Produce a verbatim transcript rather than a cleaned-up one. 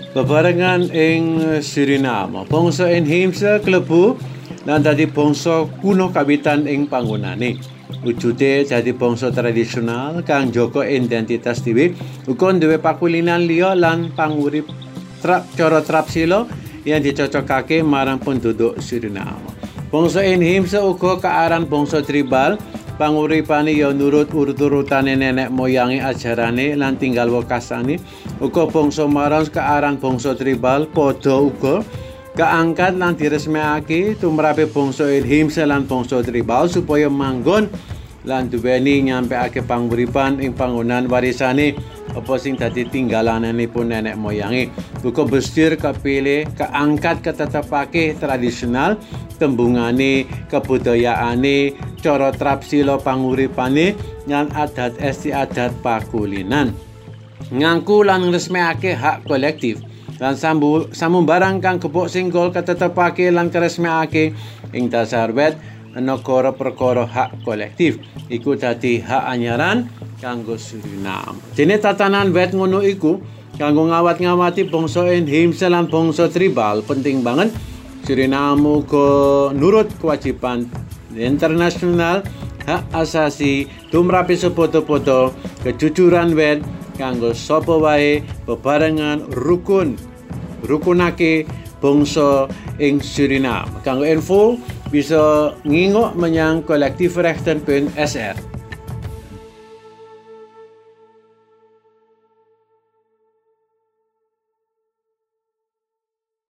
bebarengan ing Suriname. Bangsa inheemse klebu lan dadi bangsa kuno kawitan ing panggonane. Wujude dadi bangsa tradisional kang njaga identitas dhewe, uga duwe pakulinan liya lan pangurip trap cara trapsila yang dicocokake marang penduduk Suriname. Bangsa inheemse uga kaaran bangsa tribal. Panguripane ya nurut urut-urutane nenek moyange ajarane lan tinggal wekasane. Uga bangsa Marons kaaran bangsa tribal padha uga kaangkat lan diresmekake tumrape bangsa inheemse lan bangsa tribal supaya manggon lan duweni nyampekake panguripan ing panggonan warisane apa sing dadi tinggalananipun nenek moyange. Uga bestir kepilih kaangkat ketetepake tradisional tembungane, kebudayaane, cara trapsila panguripane lan adat istiadat pakulinan. Ngangku lan ngresmekake hak kolektif lan sambu samumbarang kang kepok singgol ketetepake lan karesmekake ing dasar wet negara perkara hak kolektif iku dadi hak anyaran kanggo Suriname. Dene tatanan wet ngono iku kanggo ngawat-ngawati bangsa inheemse lan bangsa tribal penting banget. Suriname uga nurut kewajiban internasional hak asasi tumrape sepoto-poto kejujuran wet kanggo sapa wae bebarengan rukun rukunake bangsa ing Suriname. Kanggo info bisa ngingok menyang kolektifrechten punt s r.